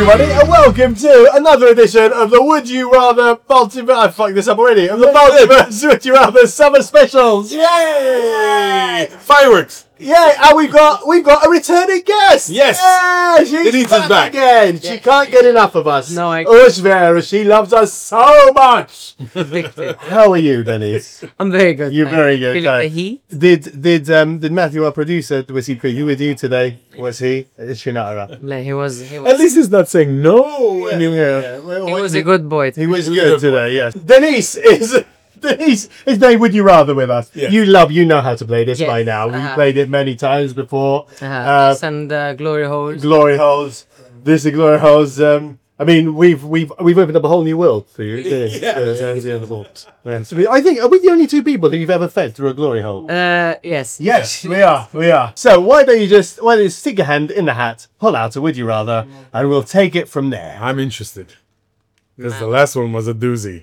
everybody, and welcome to another edition of the Would You Rather Multiverse. I fucked this up already. Of the Multiverse Would You Rather Summer Specials. Yay! Fireworks. Yeah, and we've got a returning guest. Yes. Yeah, she's Denise is back again. Yeah. She can't get enough of us. No, I- Ushvera, she loves us so much. Victor. How are you, Denise? I'm very good. You're very good. Feeling Okay. the heat? Did Matthew, our producer, was he with you today? Was he? Is Shinara? No, he was At least he's not saying no. Yeah. he was a good boy. He was good today, yes. Denise is they Would You Rather with us. Yeah. You know how to play this Yes. by now. We've Uh-huh. played it many times before. This and Glory Holes. Glory holes. This is Glory holes. I mean, we've opened up a whole new world for you. Yeah. So I think, are we the only two people that you've ever fed through a glory hole? Yes. Yes, we are. So why don't you stick your hand in the hat, pull out a Would You Rather, and we'll take it from there. I'm interested. Because the last one was a doozy.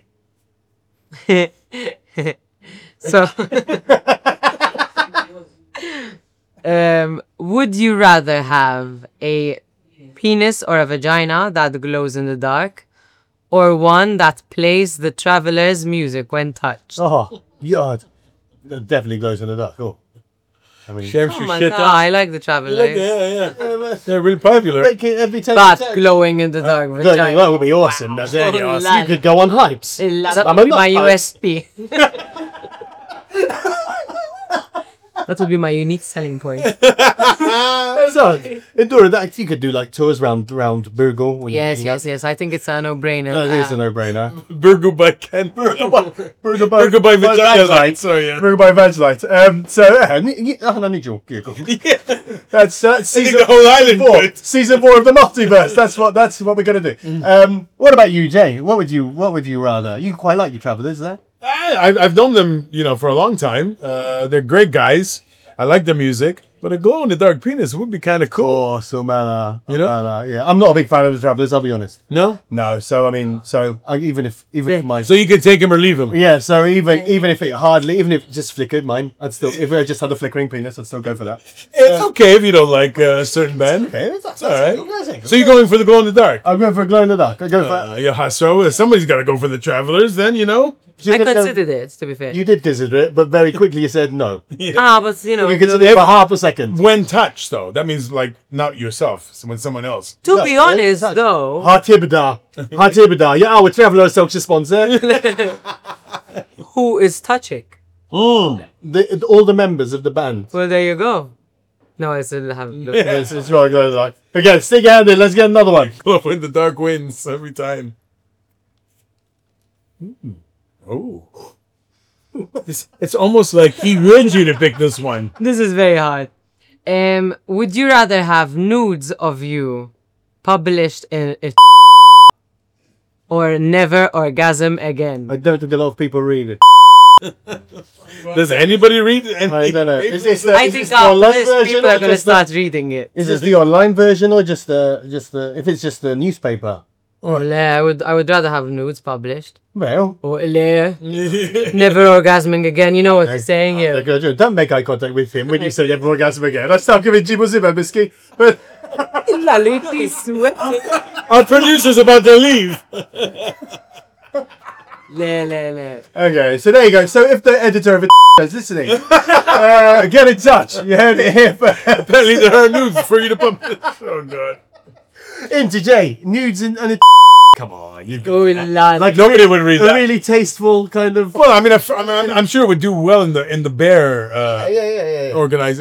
So, would you rather have a penis or a vagina that glows in the dark, or one that plays the Travelers' music when touched? Oh, God. That definitely glows in the dark. Oh. I mean, Shams Oh your my shit God, up. I like the Travelers. Yeah. They're really popular. every time But glowing in the dark vagina. that would be awesome. That's it. Oh, You lad. could go on hypes. That I'm would a be my nut hype. USP. That would be my unique selling point. So, Endura, that you could do like tours round Burgle. when you- Yes. I think it's a no-brainer. That is a no-brainer. Burger by Ken. Burgle Burger by Vagina Light. Sorry, yeah. Burgle by Evangelite. I need your giggle. That's I think season the whole island 4. could. Season 4 of the multiverse. That's what we're gonna do. What about you, Jay? What would you rather? You quite like your Travelers, there? I've known them, for a long time. They're great guys. I like their music. But a glow-in-the-dark penis would be kind of cool. Oh, so man, You I'm not a big fan of the Travelers. I'll be honest. No? No, so I mean, even if my So you can take him or leave him. yeah, so even if it just flickered, if I just had a flickering penis, I'd still go for that. It's okay if you don't like a certain band. Okay, that's all right. Okay. So you're going for the glow-in-the-dark? I'm going for a glow in the dark. I go for. Yeah, so somebody's got to go for the Travelers then, I considered it, to be fair. You did consider it, but very quickly you said no. but you You considered it for half a second. When touched, though. That means, not yourself. So when someone else. to be honest, though, Hatibada. Yeah, our Traveller social sponsor. who is touching? All the members of the band. Well, there you go. No, I still haven't. Yes, it's right. Glow in the dark. Again, stick your hand in. Let's get another one. Glow-in-the-dark wins every time. Oh. It's almost like he wanted you to pick this one. This is very hard. Would you rather have nudes of you published in a or never orgasm again? I don't think a lot of people read it. Does anybody read it? I don't know. Is this I think the online after this, version people or are going to just the- start reading it. Is this the online version or just the if it's just the newspaper? Well, I would rather have nudes published. Well, Or never orgasming again. You know what he's saying here. don't make eye contact with him when you say never orgasm again. I start giving Jimbo Zimmer biscuit, but Our producer's about to leave. okay. So there you go. So if the editor of it is listening, get in touch. You heard it here. Apparently there are nudes for you to publish. Oh, God. Into Jay, nudes and a come on, you Oh, lad. Like nobody would read a that. really tasteful kind of. Well, I mean, I'm sure it would do well in the bear Yeah. organized.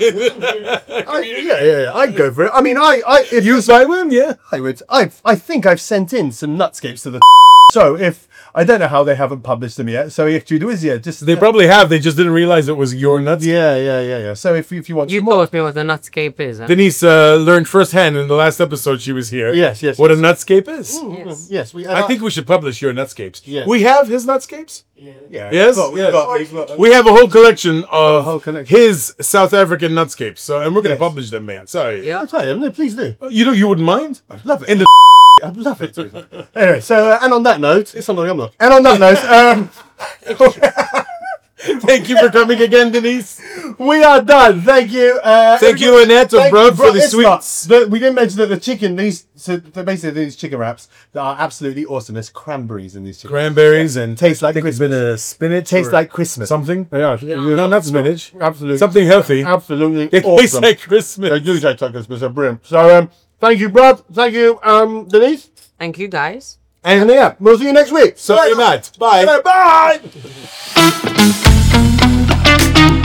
I'd go for it. I mean, if You Simon? Yeah. I would. I think I've sent in some nutscapes to the. So if I don't know how they haven't published them yet. So if you do is just They probably have. They just didn't realize it was your nuts. yeah. So if you want You some more, taught me what a nutscape is. Huh? Denise learned firsthand in the last episode she was here. Yes. What a nutscape is. Yes. I I think we should publish your nutscapes. Yeah. We have his nutscapes. yeah. Yes? We've got- We have a whole collection of whole collection. his South African nutscapes. So, and we're going to Yes. publish them, man. Sorry. Yeah. I'll tell you, no, please do. You wouldn't mind? I'd love it. In the I'd love it. Anyway, so and on that note, it's something I'm not. And on that note, Thank you for coming again, Denise. We are done. Thank you. Thank you, Annette, Thank bro, you, for the it's not- sweets. we didn't mention that the chicken, basically these chicken wraps that are absolutely awesome. There's cranberries in these chicken. Cranberries and Tastes like I think it's Christmas. been a spinach. Tastes or like Christmas. something. Yeah, No, not spinach. absolutely. Something healthy. Absolutely It awesome. tastes like Christmas. They do taste like Christmas. They're brilliant. So, thank you, Brad. Thank you, Denise. Thank you, guys. And yeah, we'll see you next week. Sorry, Matt. Bye. Bye.